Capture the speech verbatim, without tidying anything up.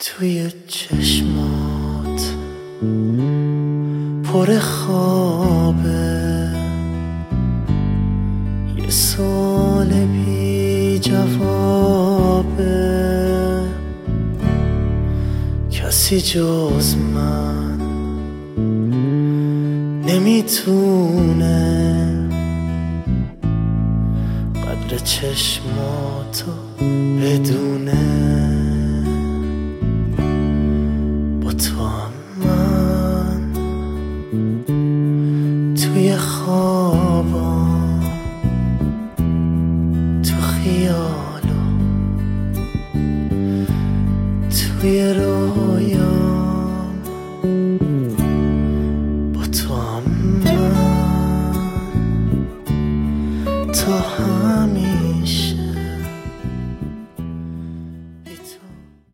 توی چشمات پر خوابه، یه سوال بی جوابه. کسی جز من نمیتونه قدر چشماتو بدونه. با تو هم من توی خوابم، تو خیالم، توی رویام.